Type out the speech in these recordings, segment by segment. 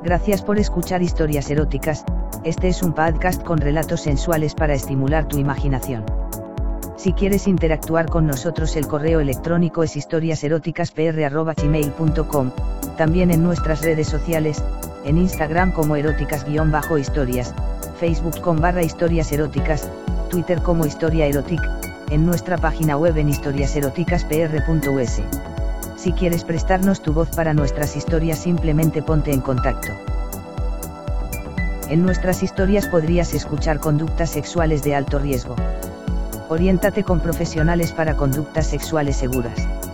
Gracias por escuchar Historias Eróticas. Este es un podcast con relatos sensuales para estimular tu imaginación. Si quieres interactuar con nosotros, el correo electrónico es historiaseroticaspr@gmail.com, también en nuestras redes sociales, en Instagram como eróticas_historias, Facebook /historias eróticas, Twitter como Historia Erotic, en nuestra página web en historiaseroticaspr.us. Si quieres prestarnos tu voz para nuestras historias, simplemente ponte en contacto. En nuestras historias podrías escuchar conductas sexuales de alto riesgo. Oriéntate con profesionales para conductas sexuales seguras.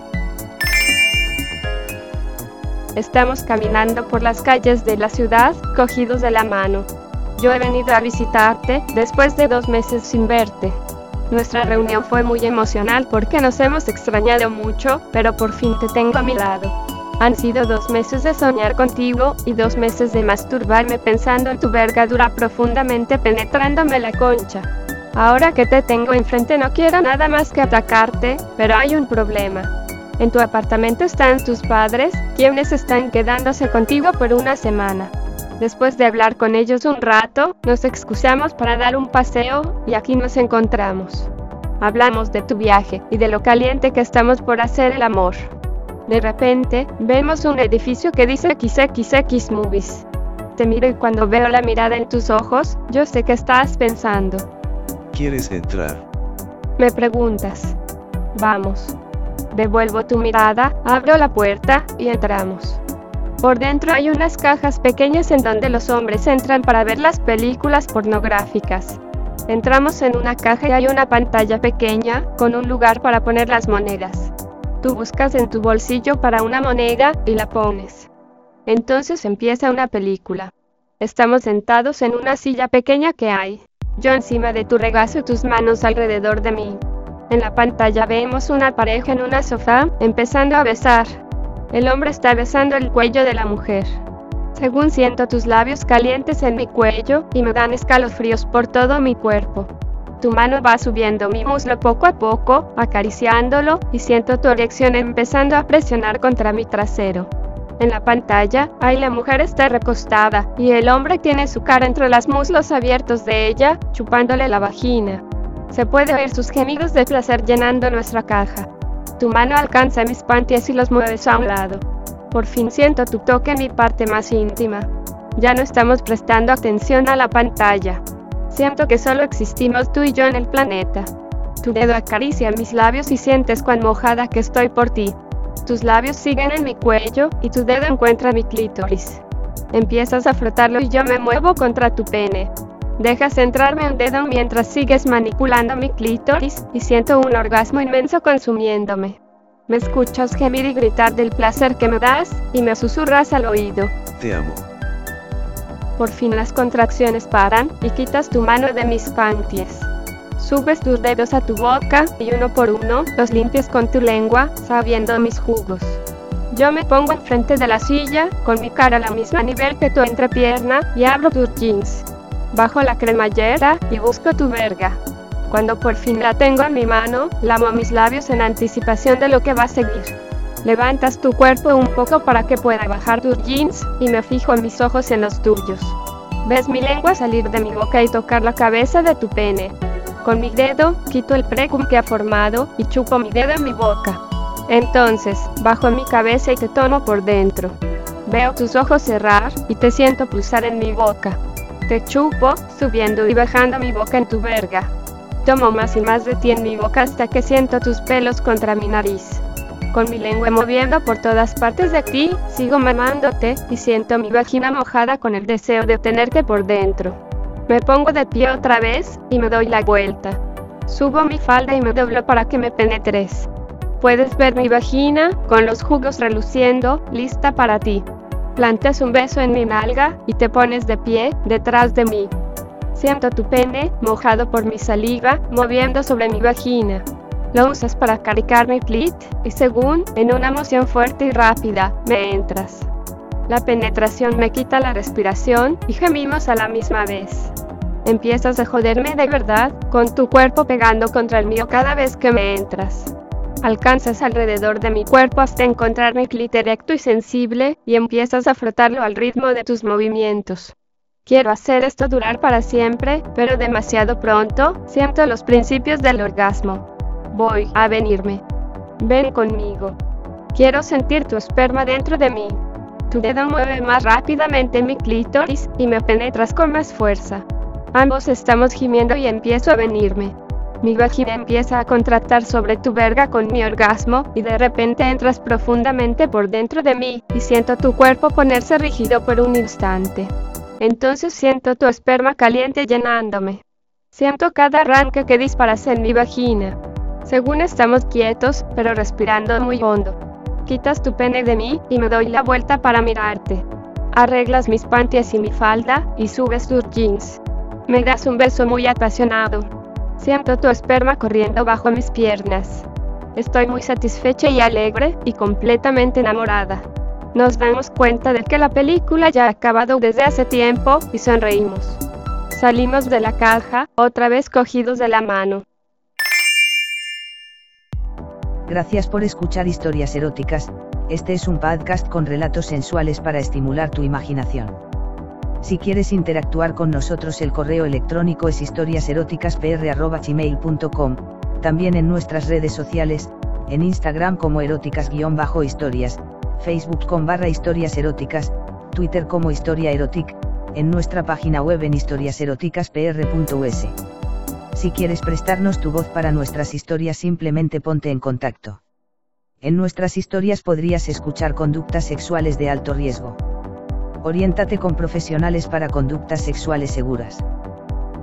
Estamos caminando por las calles de la ciudad, cogidos de la mano. Yo he venido a visitarte, después de 2 meses sin verte. Nuestra reunión fue muy emocional porque nos hemos extrañado mucho, pero por fin te tengo a mi lado. Han sido 2 meses de soñar contigo, y 2 meses de masturbarme pensando en tu vergadura profundamente penetrándome la concha. Ahora que te tengo enfrente no quiero nada más que atacarte, pero hay un problema. En tu apartamento están tus padres, quienes están quedándose contigo por una semana. Después de hablar con ellos un rato, nos excusamos para dar un paseo, y aquí nos encontramos. Hablamos de tu viaje, y de lo caliente que estamos por hacer el amor. De repente, vemos un edificio que dice XXX Movies. Te miro y cuando veo la mirada en tus ojos, yo sé que estás pensando. ¿Quieres entrar? Me preguntas. Vamos. Devuelvo tu mirada, abro la puerta, y entramos. Por dentro hay unas cajas pequeñas en donde los hombres entran para ver las películas pornográficas. Entramos en una caja y hay una pantalla pequeña, con un lugar para poner las monedas. Tú buscas en tu bolsillo para una moneda, y la pones. Entonces empieza una película. Estamos sentados en una silla pequeña que hay. Yo encima de tu regazo y tus manos alrededor de mí. En la pantalla vemos una pareja en una sofá, empezando a besar. El hombre está besando el cuello de la mujer. Según siento tus labios calientes en mi cuello, y me dan escalofríos por todo mi cuerpo. Tu mano va subiendo mi muslo poco a poco, acariciándolo, y siento tu erección empezando a presionar contra mi trasero. En la pantalla, la mujer está recostada, y el hombre tiene su cara entre los muslos abiertos de ella, chupándole la vagina. Se puede oír sus gemidos de placer llenando nuestra caja. Tu mano alcanza mis panties y los mueves a un lado. Por fin siento tu toque en mi parte más íntima. Ya no estamos prestando atención a la pantalla. Siento que solo existimos tú y yo en el planeta. Tu dedo acaricia mis labios y sientes cuán mojada que estoy por ti. Tus labios siguen en mi cuello, y tu dedo encuentra mi clítoris. Empiezas a frotarlo y yo me muevo contra tu pene. Dejas entrarme un dedo mientras sigues manipulando mi clítoris, y siento un orgasmo inmenso consumiéndome. Me escuchas gemir y gritar del placer que me das, y me susurras al oído. Te amo. Por fin las contracciones paran, y quitas tu mano de mis panties. Subes tus dedos a tu boca, y uno por uno, los limpias con tu lengua, sabiendo mis jugos. Yo me pongo enfrente de la silla, con mi cara a la misma nivel que tu entrepierna, y abro tus jeans. Bajo la cremallera, y busco tu verga. Cuando por fin la tengo en mi mano, lamo mis labios en anticipación de lo que va a seguir. Levantas tu cuerpo un poco para que pueda bajar tus jeans, y me fijo mis ojos en los tuyos. Ves mi lengua salir de mi boca y tocar la cabeza de tu pene. Con mi dedo, quito el precum que ha formado, y chupo mi dedo en mi boca. Entonces, bajo mi cabeza y te tomo por dentro. Veo tus ojos cerrar, y te siento pulsar en mi boca. Te chupo, subiendo y bajando mi boca en tu verga. Tomo más y más de ti en mi boca hasta que siento tus pelos contra mi nariz. Con mi lengua moviendo por todas partes de ti, sigo mamándote, y siento mi vagina mojada con el deseo de tenerte por dentro. Me pongo de pie otra vez, y me doy la vuelta. Subo mi falda y me doblo para que me penetres. Puedes ver mi vagina, con los jugos reluciendo, lista para ti. Plantas un beso en mi nalga, y te pones de pie, detrás de mí. Siento tu pene, mojado por mi saliva, moviendo sobre mi vagina. Lo usas para acariciar mi clit, y según, en una moción fuerte y rápida, me entras. La penetración me quita la respiración, y gemimos a la misma vez. Empiezas a joderme de verdad, con tu cuerpo pegando contra el mío cada vez que me entras. Alcanzas alrededor de mi cuerpo hasta encontrar mi clítoris erecto y sensible, y empiezas a frotarlo al ritmo de tus movimientos. Quiero hacer esto durar para siempre, pero demasiado pronto, siento los principios del orgasmo. Voy a venirme. Ven conmigo. Quiero sentir tu esperma dentro de mí. Tu dedo mueve más rápidamente mi clítoris, y me penetras con más fuerza. Ambos estamos gimiendo y empiezo a venirme. Mi vagina empieza a contractar sobre tu verga con mi orgasmo, y de repente entras profundamente por dentro de mí, y siento tu cuerpo ponerse rígido por un instante. Entonces siento tu esperma caliente llenándome. Siento cada arranque que disparas en mi vagina. Según estamos quietos, pero respirando muy hondo. Quitas tu pene de mí, y me doy la vuelta para mirarte. Arreglas mis panties y mi falda, y subes tus jeans. Me das un beso muy apasionado. Siento tu esperma corriendo bajo mis piernas. Estoy muy satisfecha y alegre, y completamente enamorada. Nos damos cuenta de que la película ya ha acabado desde hace tiempo, y sonreímos. Salimos de la caja, otra vez cogidos de la mano. Gracias por escuchar Historias Eróticas. Este es un podcast con relatos sensuales para estimular tu imaginación. Si quieres interactuar con nosotros, el correo electrónico es historiaseroticaspr@gmail.com, también en nuestras redes sociales, en Instagram como eróticas_historias, Facebook /historias eróticas, Twitter como Historia Erotic, en nuestra página web en historiaseroticaspr.us. Si quieres prestarnos tu voz para nuestras historias, simplemente ponte en contacto. En nuestras historias podrías escuchar conductas sexuales de alto riesgo. Oriéntate con profesionales para conductas sexuales seguras.